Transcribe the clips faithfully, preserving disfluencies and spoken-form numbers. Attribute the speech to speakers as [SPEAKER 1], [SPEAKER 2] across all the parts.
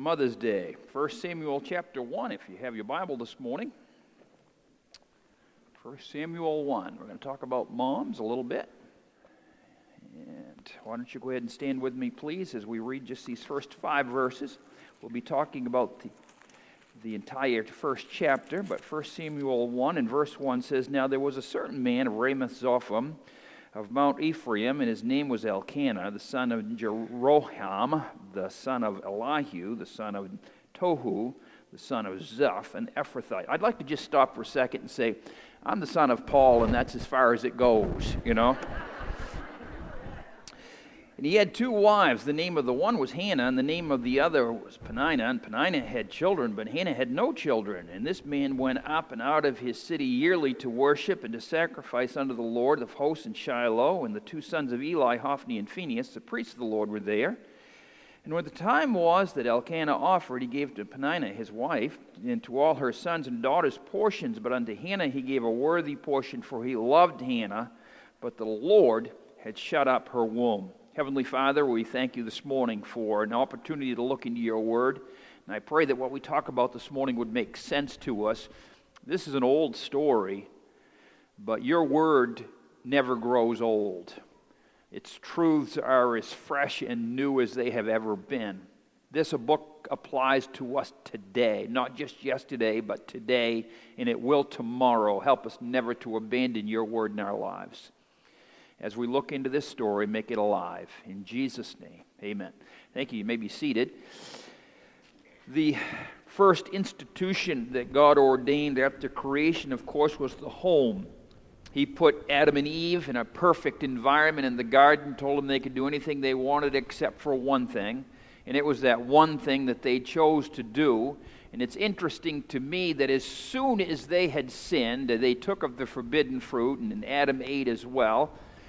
[SPEAKER 1] Mother's Day. First Samuel chapter one, if you have your Bible this morning. First Samuel one. We're going to talk about moms a little bit. And why don't you go ahead and stand with me, please, as we read just these first five verses. We'll be talking about the, the entire first chapter, but First Samuel one and verse one says, Now there was a certain man of Ramoth Zophim, of Mount Ephraim, and his name was Elkanah, the son of Jeroham, the son of Elihu, the son of Tohu, the son of Zeph, an Ephrathite. I'd like to just stop for a second and say, I'm the son of Paul, and that's as far as it goes, you know. And he had two wives. The name of the one was Hannah, and the name of the other was Peninnah. And Peninnah had children, but Hannah had no children. And this man went up and out of his city yearly to worship and to sacrifice unto the Lord of hosts in Shiloh. And the two sons of Eli, Hophni and Phinehas, the priests of the Lord, were there. And when the time was that Elkanah offered, he gave to Peninnah his wife, and to all her sons and daughters portions. But unto Hannah he gave a worthy portion, for he loved Hannah, but the Lord had shut up her womb. Heavenly Father, we thank you this morning for an opportunity to look into your word. And I pray that what we talk about this morning would make sense to us. This is an old story, but your word never grows old. Its truths are as fresh and new as they have ever been. This book applies to us today, not just yesterday, but today, and it will tomorrow. Help us never to abandon your word in our lives. As we look into this story, make it alive. In Jesus' name, amen. Thank you. You may be seated. The first institution that God ordained after creation, of course, was the home. He put Adam and Eve in a perfect environment in the garden, told them they could do anything they wanted except for one thing, and it was that one thing that they chose to do. And it's interesting to me that as soon as they had sinned, they took of the forbidden fruit, and Adam ate as well,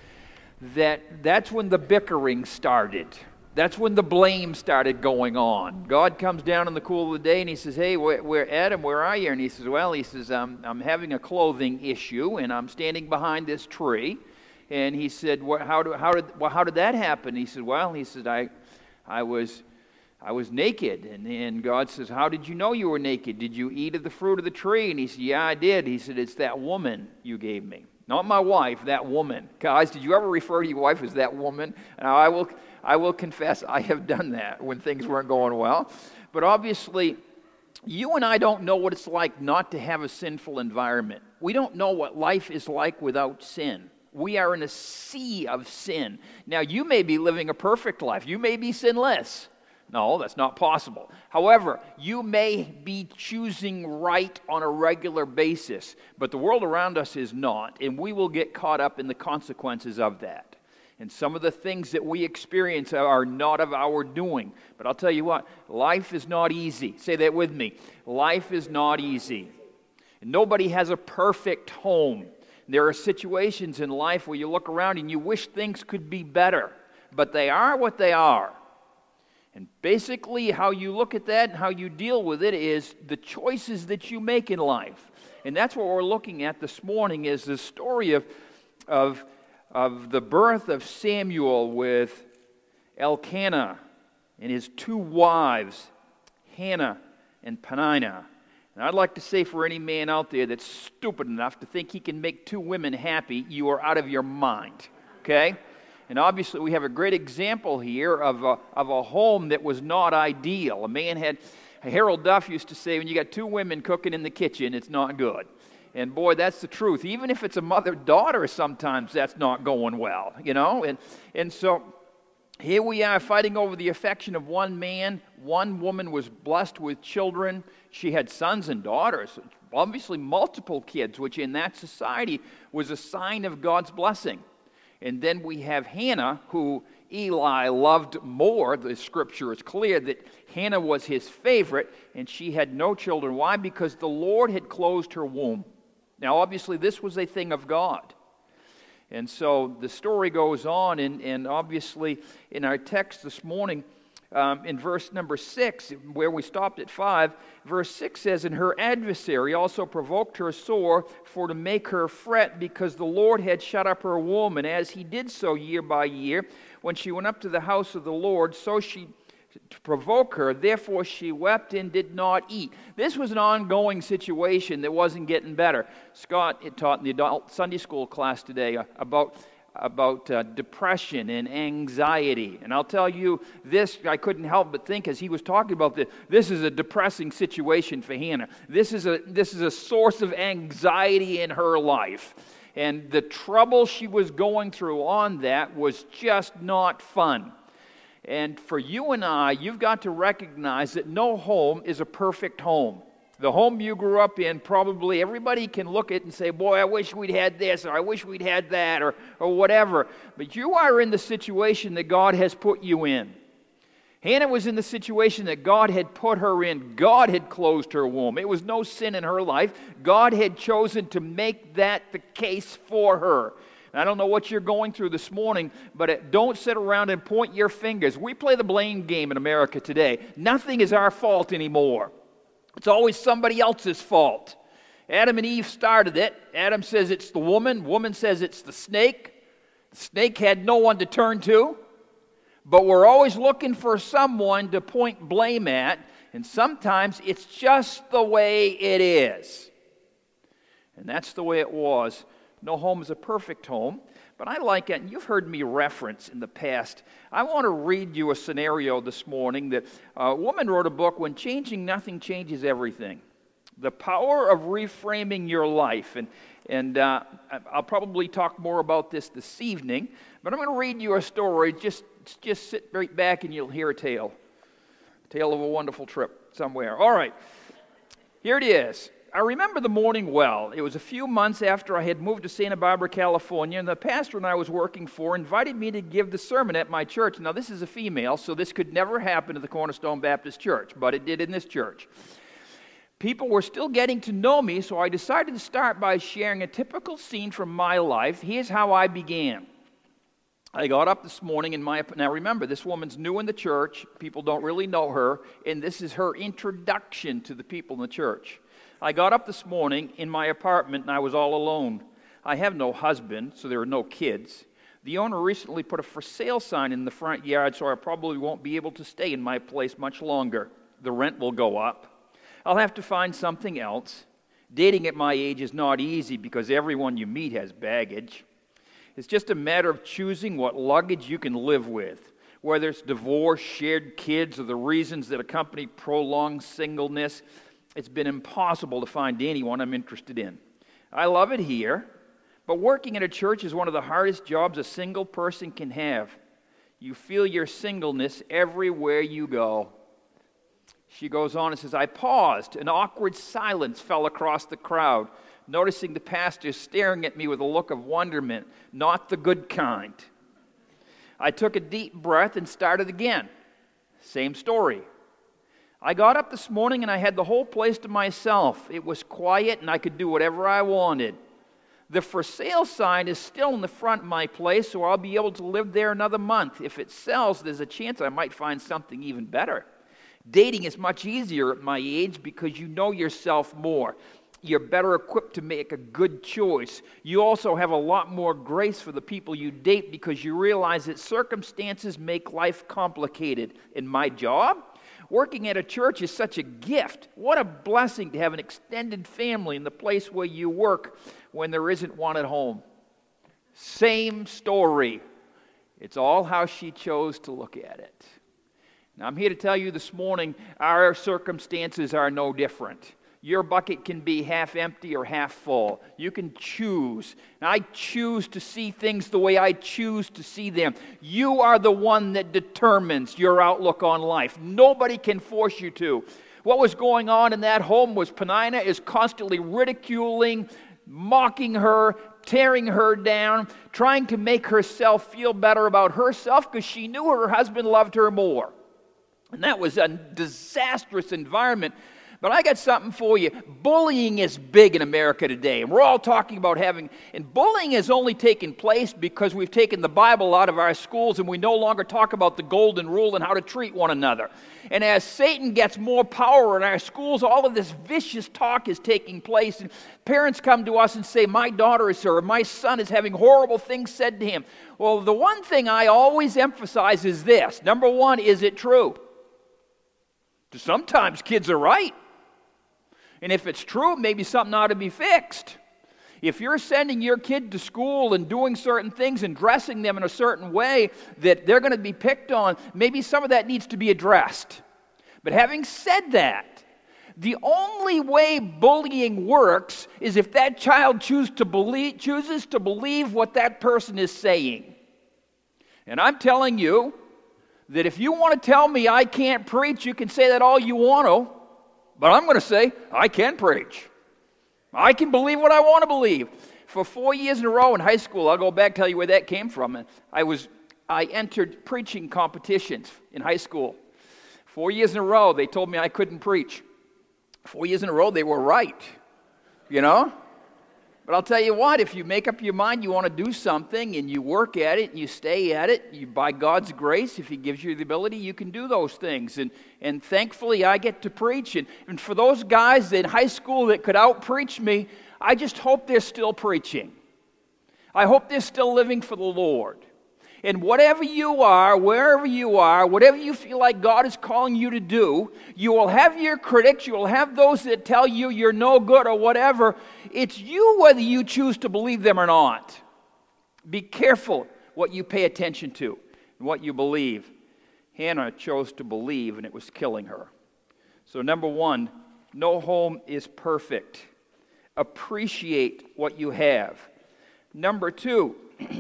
[SPEAKER 1] that that's when the bickering started. That's when the blame started going on. God comes down in the cool of the day and he says, hey, where, where Adam, where are you? And he says, well, he says, I'm, I'm having a clothing issue and I'm standing behind this tree. And he said, well, how, do, how, did, well, how did that happen? He said, well, he said, I, I was... I was naked. And, and God says, how did you know you were naked? Did you eat of the fruit of the tree? And he said, yeah, I did. He said, it's that woman you gave me. Not my wife, that woman. Guys, did you ever refer to your wife as that woman? Now, I will, I will confess I have done that when things weren't going well. But obviously, you and I don't know what it's like not to have a sinful environment. We don't know what life is like without sin. We are in a sea of sin. Now, you may be living a perfect life. You may be sinless. No, that's not possible. However, you may be choosing right on a regular basis, but the world around us is not, and we will get caught up in the consequences of that. And some of the things that we experience are not of our doing. But I'll tell you what, life is not easy. Say that with me. Life is not easy. And nobody has a perfect home. There are situations in life where you look around and you wish things could be better, but they are what they are. And basically how you look at that and how you deal with it is the choices that you make in life. And that's what we're looking at this morning is the story of, of, of the birth of Samuel with Elkanah and his two wives, Hannah and Peninnah. And I'd like to say for any man out there that's stupid enough to think he can make two women happy, you are out of your mind, okay? And obviously we have a great example here of a, of a home that was not ideal. A man had, Harold Duff used to say, when you got two women cooking in the kitchen, it's not good. And boy, that's the truth. Even if it's a mother-daughter, sometimes that's not going well, you know. And, and so here we are fighting over the affection of one man. One woman was blessed with children. She had sons and daughters, obviously multiple kids, which in that society was a sign of God's blessing. And then we have Hannah, who Eli loved more. The scripture is clear that Hannah was his favorite, and she had no children. Why? Because the Lord had closed her womb. Now, obviously, this was a thing of God. And so the story goes on, and, and obviously in our text this morning, Um, in verse number six, where we stopped at five, verse six says, And her adversary also provoked her sore for to make her fret, because the Lord had shut up her womb. And as he did so year by year, when she went up to the house of the Lord, so she to provoke her. Therefore she wept and did not eat. This was an ongoing situation that wasn't getting better. Scott had taught in the adult Sunday school class today about about uh, depression and anxiety. And I'll tell you this, I couldn't help but think as he was talking about this, this is a depressing situation for Hannah. This is a this is a source of anxiety in her life. And the trouble she was going through on that was just not fun. And for you and I, you've got to recognize that no home is a perfect home. The home you grew up in, probably everybody can look at it and say, boy, I wish we'd had this, or I wish we'd had that, or, or whatever. But you are in the situation that God has put you in. Hannah was in the situation that God had put her in. God had closed her womb. It was no sin in her life. God had chosen to make that the case for her. And I don't know what you're going through this morning, but it, don't sit around and point your fingers. We play the blame game in America today. Nothing is our fault anymore. It's always somebody else's fault. Adam and Eve started it. Adam says it's the woman. Woman says it's the snake. The snake had no one to turn to. But we're always looking for someone to point blame at. And sometimes it's just the way it is. And that's the way it was. No home is a perfect home. But I like it, and you've heard me reference in the past. I want to read you a scenario this morning that a woman wrote a book, When Changing Nothing Changes Everything. The power of reframing your life. And, and uh, I'll probably talk more about this this evening, but I'm going to read you a story. Just, just sit right back and you'll hear a tale. A tale of a wonderful trip somewhere. All right, here it is. I remember the morning well. It was a few months after I had moved to Santa Barbara, California, and the pastor and I was working for invited me to give the sermon at my church. Now, this is a female, so this could never happen at the Cornerstone Baptist Church, but it did in this church. People were still getting to know me, so I decided to start by sharing a typical scene from my life. Here's how I began. I got up this morning in my... Now, remember, this woman's new in the church. People don't really know her, and this is her introduction to the people in the church. I got up this morning in my apartment and I was all alone. I have no husband, so there are no kids. The owner recently put a for sale sign in the front yard, so I probably won't be able to stay in my place much longer. The rent will go up. I'll have to find something else. Dating at my age is not easy because everyone you meet has baggage. It's just a matter of choosing what luggage you can live with, whether it's divorce, shared kids, or the reasons that accompany prolonged singleness. It's been impossible to find anyone I'm interested in. I love it here, but working in a church is one of the hardest jobs a single person can have. You feel your singleness everywhere you go. She goes on and says, I paused. An awkward silence fell across the crowd, noticing the pastor staring at me with a look of wonderment, not the good kind. I took a deep breath and started again. Same story. I got up this morning and I had the whole place to myself. It was quiet and I could do whatever I wanted. The for sale sign is still in the front of my place, so I'll be able to live there another month. If it sells, there's a chance I might find something even better. Dating is much easier at my age because you know yourself more. You're better equipped to make a good choice. You also have a lot more grace for the people you date because you realize that circumstances make life complicated. In my job, working at a church is such a gift. What a blessing to have an extended family in the place where you work when there isn't one at home. Same story. It's all how she chose to look at it. Now, I'm here to tell you this morning, our circumstances are no different. Your bucket can be half empty or half full. You can choose. And I choose to see things the way I choose to see them. You are the one that determines your outlook on life. Nobody can force you to. What was going on in that home was Penina is constantly ridiculing, mocking her, tearing her down, trying to make herself feel better about herself because she knew her husband loved her more. And that was a disastrous environment. But I got something for you. Bullying is big in America today. And we're all talking about having... And bullying has only taken place because we've taken the Bible out of our schools and we no longer talk about the golden rule and how to treat one another. And as Satan gets more power in our schools, all of this vicious talk is taking place. And parents come to us and say, my daughter is or my son is having horrible things said to him. Well, the one thing I always emphasize is this. Number one, is it true? Sometimes kids are right. And if it's true, maybe something ought to be fixed. If you're sending your kid to school and doing certain things and dressing them in a certain way that they're going to be picked on, maybe some of that needs to be addressed. But having said that, the only way bullying works is if that child choose to believe, chooses to believe what that person is saying. And I'm telling you that if you want to tell me I can't preach, you can say that all you want to, but I'm going to say I can preach. I can believe what I want to believe. For four years in a row in high school, I'll go back, tell you where that came from. I was, I entered preaching competitions in high school. Four years in a row, they told me I couldn't preach. Four years in a row, they were right, you know? But I'll tell you what, if you make up your mind you want to do something and you work at it and you stay at it, you, by God's grace, if He gives you the ability, you can do those things. And and thankfully, I get to preach. And, and for those guys in high school that could out-preach me, I just hope they're still preaching. I hope they're still living for the Lord. And whatever you are, wherever you are, whatever you feel like God is calling you to do, you will have your critics, you will have those that tell you you're no good or whatever. It's you whether you choose to believe them or not. Be careful what you pay attention to and what you believe. Hannah chose to believe, and it was killing her. So number one, no home is perfect. Appreciate what you have. Number two,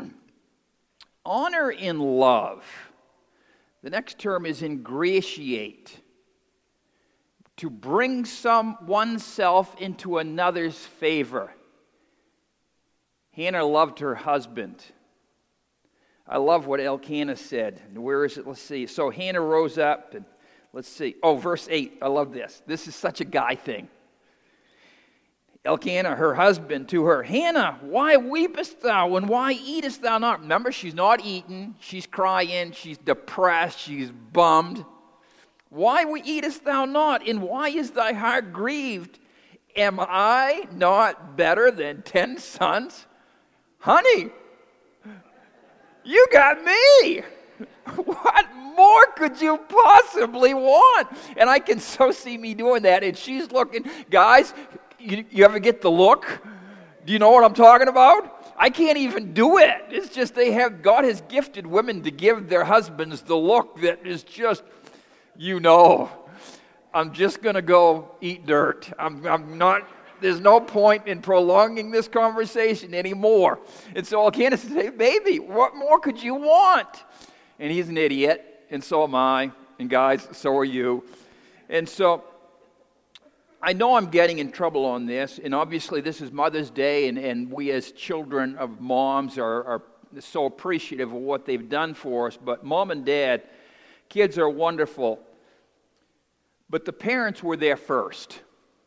[SPEAKER 1] honor in love. The next term is ingratiate. To bring some oneself into another's favor. Hannah loved her husband. I love what Elkanah said. And where is it? Let's see. So Hannah rose up and let's see. Oh, verse eight. I love this. This is such a guy thing. Elkanah, her husband, to her, Hannah, why weepest thou, and why eatest thou not? Remember, she's not eating, she's crying, she's depressed, she's bummed. Why eatest thou not, and why is thy heart grieved? Am I not better than ten sons? Honey, you got me. What more could you possibly want? And I can so see me doing that, and she's looking, guys, You, you ever get the look? Do you know what I'm talking about? I can't even do it. It's just they have, God has gifted women to give their husbands the look that is just, you know, I'm just going to go eat dirt. I'm, I'm not, there's no point in prolonging this conversation anymore. And so Elkanah says, hey, baby, what more could you want? And he's an idiot, and so am I. And guys, so are you. And so I know I'm getting in trouble on this, and obviously this is Mother's Day, and, and we as children of moms are, are so appreciative of what they've done for us. But mom and dad, kids are wonderful, but the parents were there first.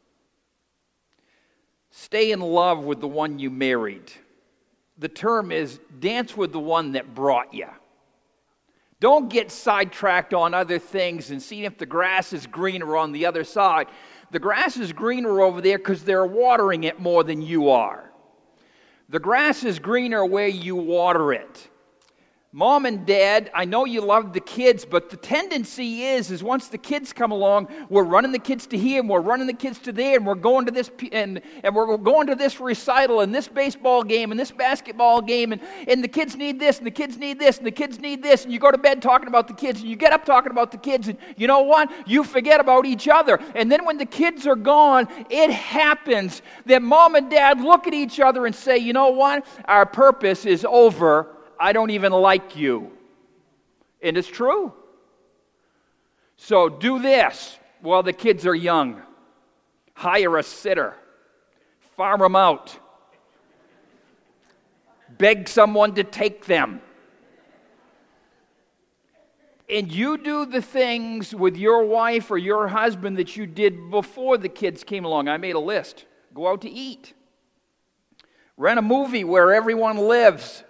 [SPEAKER 1] Stay in love with the one you married. The term is dance with the one that brought you. Don't get sidetracked on other things and see if the grass is greener on the other side. The grass is greener over there because they're watering it more than you are. The grass is greener where you water it. Mom and Dad, I know you love the kids, but the tendency is, is once the kids come along, we're running the kids to here, and we're running the kids to there, and we're going to this, and, and we're going to this recital, and this baseball game, and this basketball game, and, and the kids need this, and the kids need this, and the kids need this, and you go to bed talking about the kids, and you get up talking about the kids, and you know what? You forget about each other. And then when the kids are gone, it happens that Mom and Dad look at each other and say, you know what? Our purpose is over. I don't even like you. And it's true. So do this while the kids are young. Hire a sitter. Farm them out. Beg someone to take them. And you do the things with your wife or your husband that you did before the kids came along. I made a list. Go out to eat. Rent a movie where everyone lives.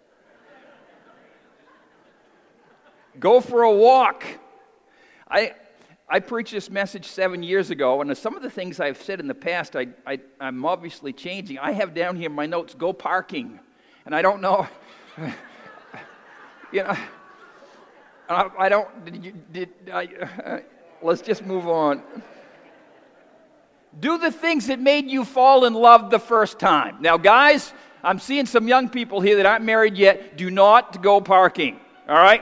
[SPEAKER 1] Go for a walk. I I preached this message seven years ago, and some of the things I've said in the past, I, I, I'm obviously changing. I have down here in my notes, go parking. And I don't know, you know, I, I don't, did you, did, I, uh, let's just move on. Do the things that made you fall in love the first time. Now, guys, I'm seeing some young people here that aren't married yet. Do not go parking, all right?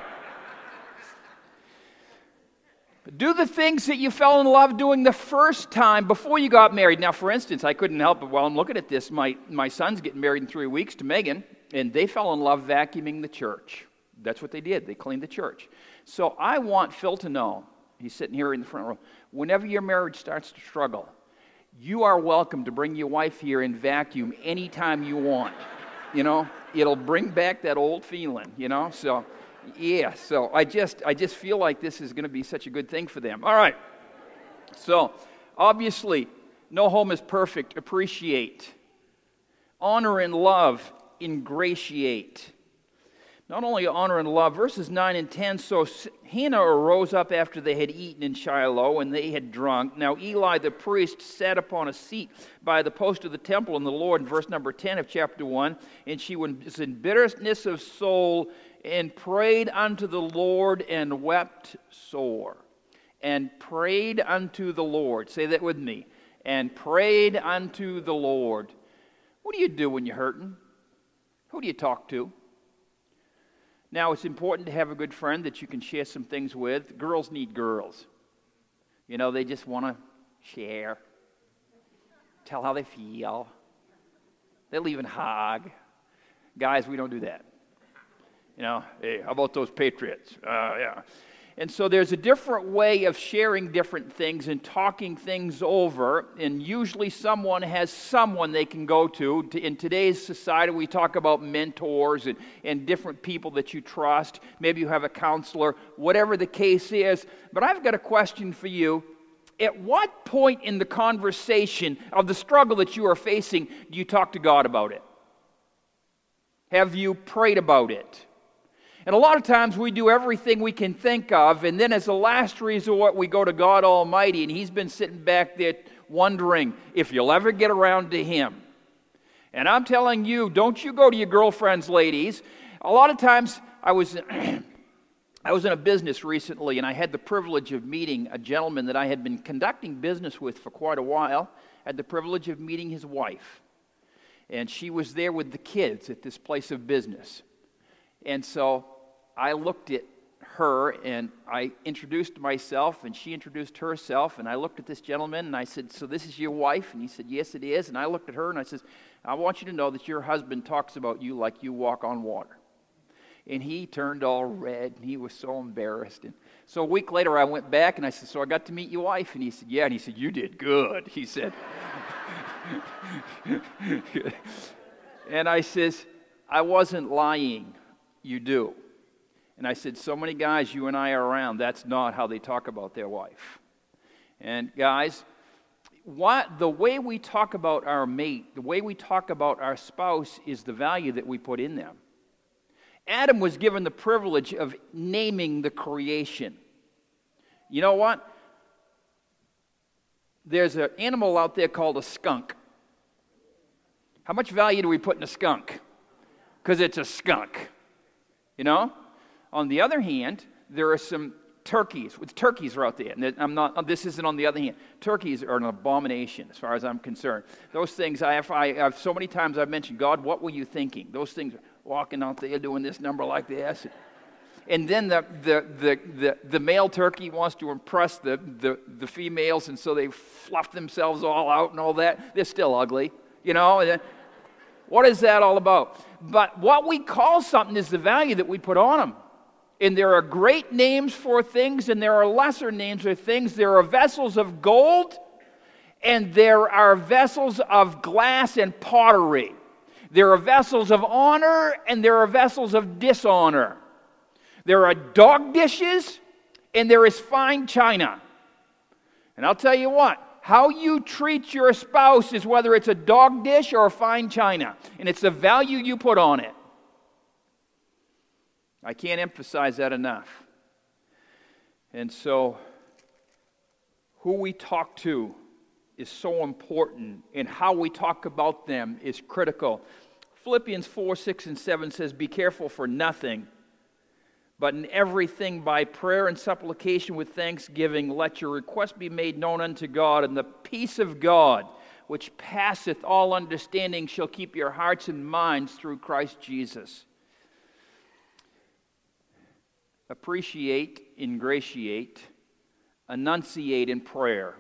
[SPEAKER 1] Do the things that you fell in love doing the first time before you got married. Now, for instance, I couldn't help it while I'm looking at this. My, my son's getting married in three weeks to Megan, and they fell in love vacuuming the church. That's what they did. They cleaned the church. So I want Phil to know, he's sitting here in the front row, whenever your marriage starts to struggle, you are welcome to bring your wife here and vacuum anytime you want. You know, it'll bring back that old feeling, you know, so... Yeah, so I just I just feel like this is going to be such a good thing for them. All right. So, obviously, no home is perfect. Appreciate. Honor and love. Ingratiate. Not only honor and love, verses nine and ten, so Hannah arose up after they had eaten in Shiloh, and they had drunk. Now Eli the priest sat upon a seat by the post of the temple in the Lord, in verse number ten of chapter one, and she was in bitterness of soul, and prayed unto the Lord, and wept sore. And prayed unto the Lord. Say that with me. And prayed unto the Lord. What do you do when you're hurting? Who do you talk to? Now, it's important to have a good friend that you can share some things with. Girls need girls. You know, they just want to share, tell how they feel. They'll even hug. Guys, we don't do that. You know, hey, how about those Patriots? Uh, yeah. And so there's a different way of sharing different things and talking things over, and usually someone has someone they can go to. In today's society, we talk about mentors and, and different people that you trust. Maybe you have a counselor, whatever the case is. But I've got a question for you. At what point in the conversation of the struggle that you are facing do you talk to God about it? Have you prayed about it? And a lot of times we do everything we can think of, and then as a last resort, we go to God Almighty, and He's been sitting back there wondering if you'll ever get around to Him. And I'm telling you, don't you go to your girlfriends, ladies. A lot of times, I was, I was in a business recently, and I had the privilege of meeting a gentleman that I had been conducting business with for quite a while. I had the privilege of meeting his wife. And she was there with the kids at this place of business. And so I looked at her, and I introduced myself, and she introduced herself, and I looked at this gentleman, and I said, so this is your wife? And he said, yes, it is. And I looked at her, and I said, I want you to know that your husband talks about you like you walk on water. And he turned all red, and he was so embarrassed. And so a week later, I went back, and I said, so I got to meet your wife? And he said, yeah. And he said, you did good. He said, and I says, I wasn't lying. You do. And I said, so many guys you and I are around, that's not how they talk about their wife. And guys, what the way we talk about our mate, the way we talk about our spouse is the value that we put in them. Adam was given the privilege of naming the creation. You know what? There's an animal out there called a skunk. How much value do we put in a skunk? Because it's a skunk. You know? On the other hand, there are some turkeys. Turkeys are out there. And I'm not. This isn't on the other hand. Turkeys are an abomination as far as I'm concerned. Those things, I have, I have so many times I've mentioned, God, what were you thinking? Those things are walking out there doing this number like this. And then the the the the, the male turkey wants to impress the, the, the females, and so they fluff themselves all out and all that. They're still ugly, you know. What is that all about? But what we call something is the value that we put on them. And there are great names for things, and there are lesser names for things. There are vessels of gold, and there are vessels of glass and pottery. There are vessels of honor, and there are vessels of dishonor. There are dog dishes, and there is fine china. And I'll tell you what, how you treat your spouse is whether it's a dog dish or a fine china, and it's the value you put on it. I can't emphasize that enough. And so, who we talk to is so important, and how we talk about them is critical. Philippians four, six, and seven says, be careful for nothing, But in everything by prayer and supplication with thanksgiving, let your requests be made known unto God, and the peace of God, which passeth all understanding, shall keep your hearts and minds through Christ Jesus. Appreciate, ingratiate, enunciate in prayer.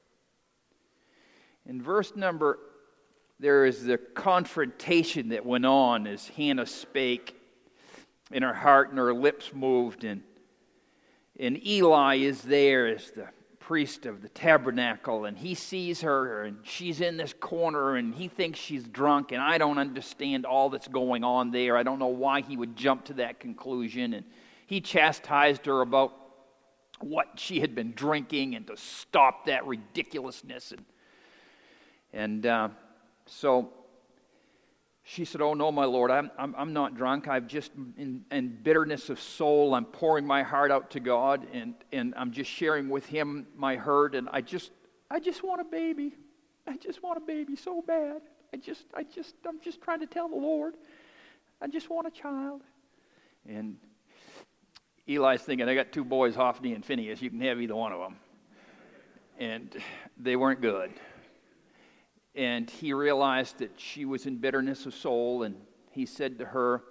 [SPEAKER 1] In verse number, there is the confrontation that went on as Hannah spake, and her heart and her lips moved, and, and Eli is there as the priest of the tabernacle, and he sees her, and she's in this corner, and he thinks she's drunk, and I don't understand all that's going on there. I don't know why he would jump to that conclusion, and he chastised her about what she had been drinking and to stop that ridiculousness, and, and uh, so she said, "Oh no, my Lord, I'm I'm, I'm not drunk. I've just in, in bitterness of soul, I'm pouring my heart out to God, and, and I'm just sharing with Him my hurt, and I just I just want a baby. I just want a baby so bad. I just I just I'm just trying to tell the Lord, I just want a child." And Eli's thinking, "I got two boys, Hophni and Phinehas. You can have either one of them." And they weren't good. And he realized that she was in bitterness of soul, and he said to her,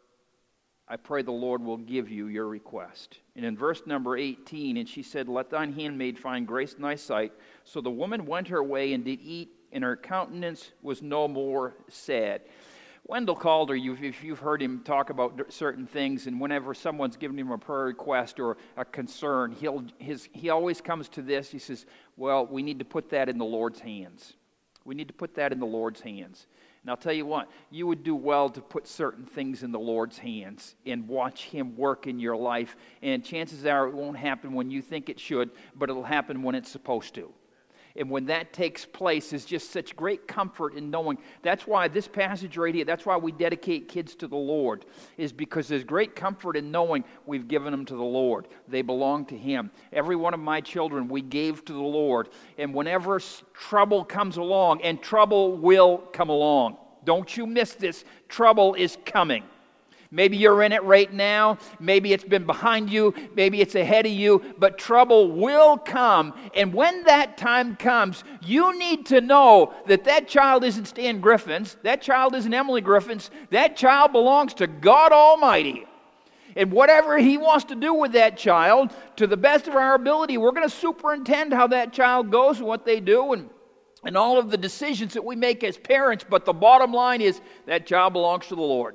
[SPEAKER 1] "I pray the Lord will give you your request." And in verse number eighteen, and she said, "Let thine handmaid find grace in thy sight." So the woman went her way and did eat, and her countenance was no more sad. Wendell Calder, you've, if you've heard him talk about certain things, and whenever someone's given him a prayer request or a concern, he'll his he always comes to this. He says, "Well, we need to put that in the Lord's hands. We need to put that in the Lord's hands." And I'll tell you what, you would do well to put certain things in the Lord's hands and watch Him work in your life. And chances are it won't happen when you think it should, but it'll happen when it's supposed to. And when that takes place, is just such great comfort in knowing. That's why this passage right here, that's why we dedicate kids to the Lord, is because there's great comfort in knowing we've given them to the Lord. They belong to Him. Every one of my children we gave to the Lord. And whenever trouble comes along, and trouble will come along, don't you miss this, trouble is coming. Maybe you're in it right now. Maybe it's been behind you. Maybe it's ahead of you. But trouble will come. And when that time comes, you need to know that that child isn't Stan Griffin's. That child isn't Emily Griffin's. That child belongs to God Almighty. And whatever He wants to do with that child, to the best of our ability, we're going to superintend how that child goes and what they do and, and all of the decisions that we make as parents. But the bottom line is that child belongs to the Lord.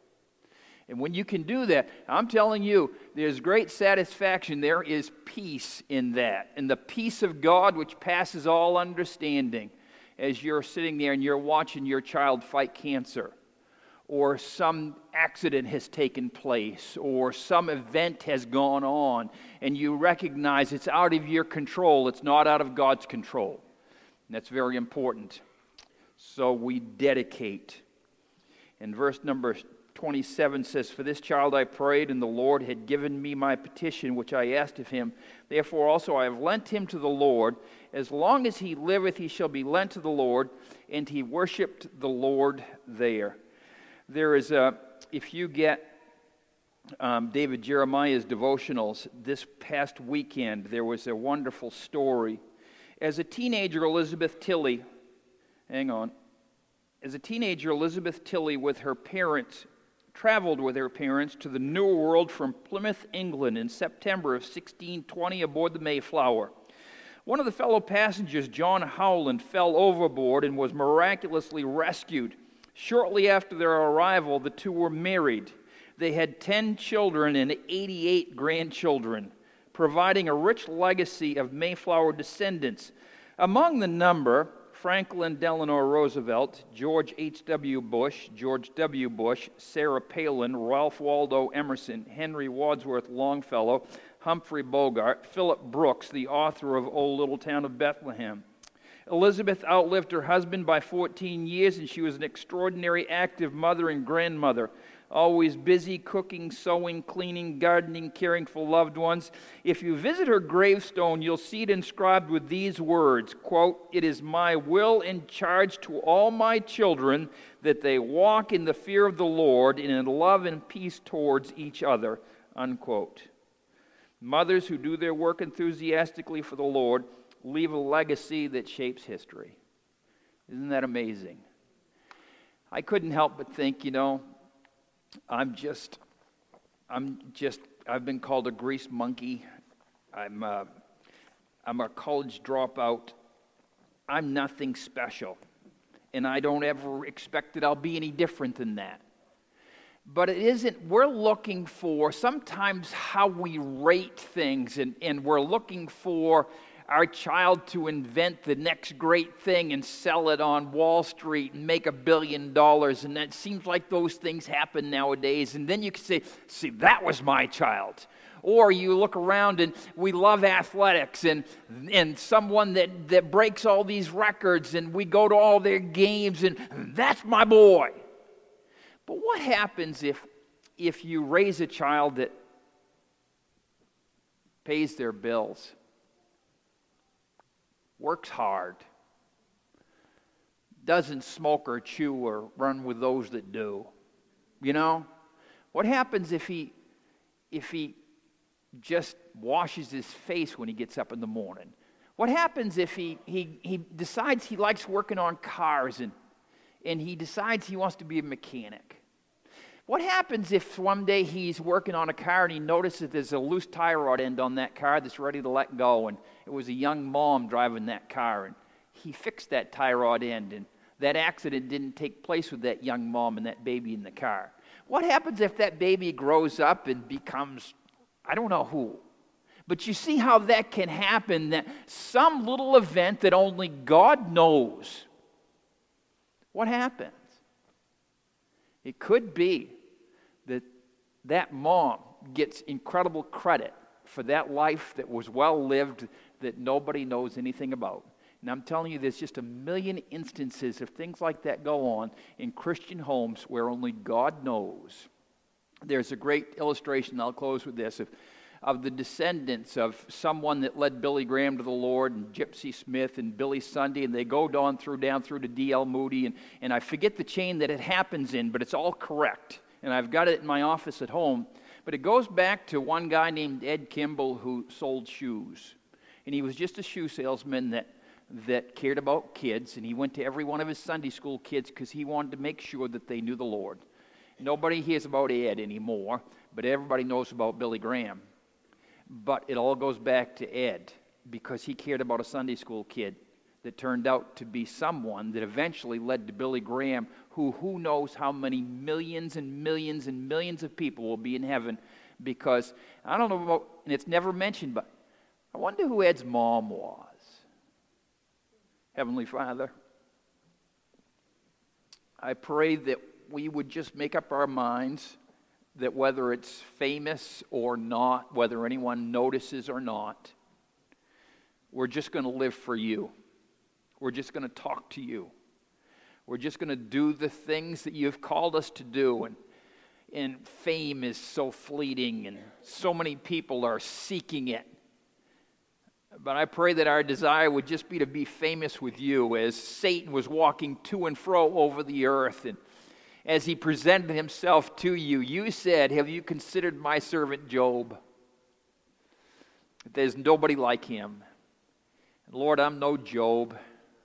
[SPEAKER 1] And when you can do that, I'm telling you, there's great satisfaction. There is peace in that. And the peace of God, which passes all understanding, as you're sitting there and you're watching your child fight cancer, or some accident has taken place, or some event has gone on, and you recognize it's out of your control. It's not out of God's control. And that's very important. So we dedicate. In verse number twenty-seven says, "For this child I prayed, and the Lord had given me my petition, which I asked of Him. Therefore also I have lent him to the Lord. As long as he liveth, he shall be lent to the Lord." And he worshipped the Lord there. There is a, if you get um, David Jeremiah's devotionals, this past weekend there was a wonderful story. As a teenager, Elizabeth Tilley, hang on, as a teenager, Elizabeth Tilley with her parents traveled with her parents to the New World from Plymouth, England in September of sixteen twenty aboard the Mayflower. One of the fellow passengers, John Howland, fell overboard and was miraculously rescued. Shortly after their arrival, the two were married. They had ten children and eighty-eight grandchildren, providing a rich legacy of Mayflower descendants. Among the number, Franklin Delano Roosevelt, George H W Bush, George W. Bush, Sarah Palin, Ralph Waldo Emerson, Henry Wadsworth Longfellow, Humphrey Bogart, Philip Brooks, the author of O Little Town of Bethlehem. Elizabeth outlived her husband by fourteen years, and she was an extraordinary active mother and grandmother, always busy cooking, sewing, cleaning, gardening, caring for loved ones. If you visit her gravestone, you'll see it inscribed with these words, quote, "It is my will and charge to all my children that they walk in the fear of the Lord and in love and peace towards each other," unquote. Mothers who do their work enthusiastically for the Lord leave a legacy that shapes history. Isn't that amazing? I couldn't help but think, you know, I'm just, I'm just, I've been called a grease monkey. I'm, uh, I'm a college dropout. I'm nothing special. And I don't ever expect that I'll be any different than that. But it isn't, we're looking for sometimes how we rate things, and, and we're looking for our child to invent the next great thing and sell it on Wall Street and make a billion dollars. And it seems like those things happen nowadays. And then you can say, see, that was my child. Or you look around and we love athletics and and someone that, that breaks all these records, and we go to all their games, and that's my boy. But what happens if if you raise a child that pays their bills, works hard, doesn't smoke or chew or run with those that do? You know? What happens if he if he just washes his face when he gets up in the morning? What happens if he he, he decides he likes working on cars and and he decides he wants to be a mechanic? What happens if one day he's working on a car and he notices there's a loose tie rod end on that car that's ready to let go, and it was a young mom driving that car, and he fixed that tie rod end, and that accident didn't take place with that young mom and that baby in the car? What happens if that baby grows up and becomes, I don't know who? But you see how that can happen, that some little event that only God knows. What happens? It could be that that mom gets incredible credit for that life that was well lived that nobody knows anything about. And I'm telling you, there's just a million instances of things like that go on in Christian homes where only God knows. There's a great illustration, I'll close with this, of, of the descendants of someone that led Billy Graham to the Lord, and Gypsy Smith and Billy Sunday, and they go down through down through to D L Moody, and, and I forget the chain that it happens in, but it's all correct. And I've got it in my office at home. But it goes back to one guy named Ed Kimball who sold shoes. And he was just a shoe salesman that, that cared about kids, and he went to every one of his Sunday school kids because he wanted to make sure that they knew the Lord. Nobody hears about Ed anymore, but everybody knows about Billy Graham. But it all goes back to Ed because he cared about a Sunday school kid that turned out to be someone that eventually led to Billy Graham, who who knows how many millions and millions and millions of people will be in heaven because, I don't know about, and it's never mentioned, but I wonder who Ed's mom was. Heavenly Father, I pray that we would just make up our minds that whether it's famous or not, whether anyone notices or not, we're just going to live for you. We're just going to talk to you. We're just going to do the things that you've called us to do. And, and fame is so fleeting, and so many people are seeking it. But I pray that our desire would just be to be famous with you, as Satan was walking to and fro over the earth, and as he presented himself to you, you said, have you considered my servant Job? There's nobody like him. And Lord, I'm no Job.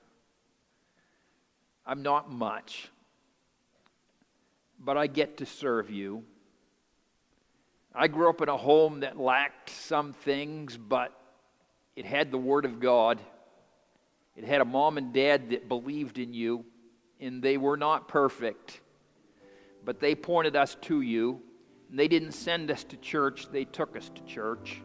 [SPEAKER 1] I'm not much. But I get to serve you. I grew up in a home that lacked some things, but it had the Word of God. It had a mom and dad that believed in you, and they were not perfect. But they pointed us to you. And they didn't send us to church, they took us to church.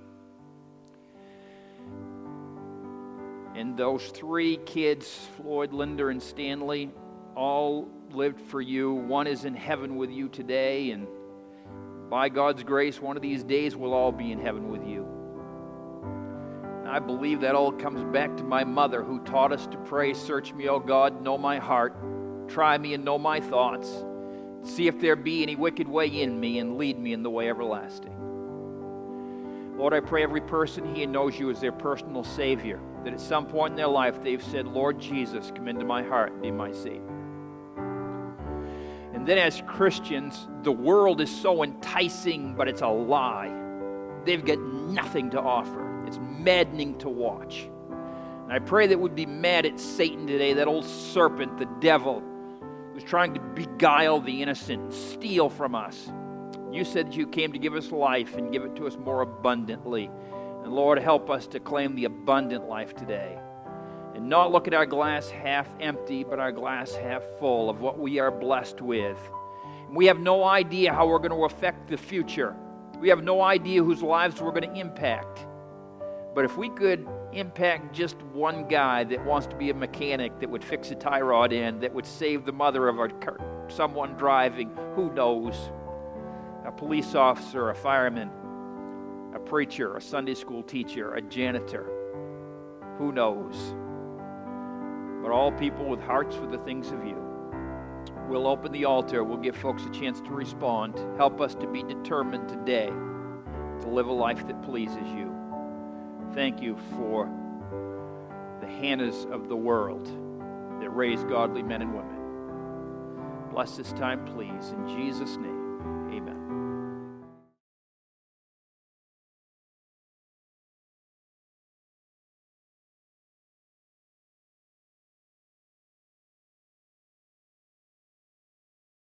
[SPEAKER 1] And those three kids, Floyd, Linda, and Stanley, all lived for you. One is in heaven with you today, and by God's grace, one of these days we'll all be in heaven with you. And I believe that all comes back to my mother, who taught us to pray, search me, O God, know my heart, try me and know my thoughts. See if there be any wicked way in me, and lead me in the way everlasting. Lord, I pray every person here knows you as their personal Savior, that at some point in their life they've said, Lord Jesus, come into my heart and be my Savior. And And then as Christians, the world is so enticing, but it's a lie. They've got nothing to offer. It's maddening to watch. And I pray that we'd be mad at Satan today, that old serpent, the devil, who's trying to beguile the innocent, steal from us. You said that you came to give us life and give it to us more abundantly. And Lord, help us to claim the abundant life today. And not look at our glass half empty, but our glass half full of what we are blessed with. And we have no idea how we're going to affect the future. We have no idea whose lives we're going to impact. But if we could impact just one guy that wants to be a mechanic, that would fix a tie rod in, that would save the mother of a car, someone driving, who knows? A police officer, a fireman, a preacher, a Sunday school teacher, a janitor, who knows? But all people with hearts for the things of you. We'll open the altar. We'll give folks a chance to respond. Help us to be determined today to live a life that pleases you. Thank you for the Hannahs of the world that raise godly men and women. Bless this time, please. In Jesus' name, amen.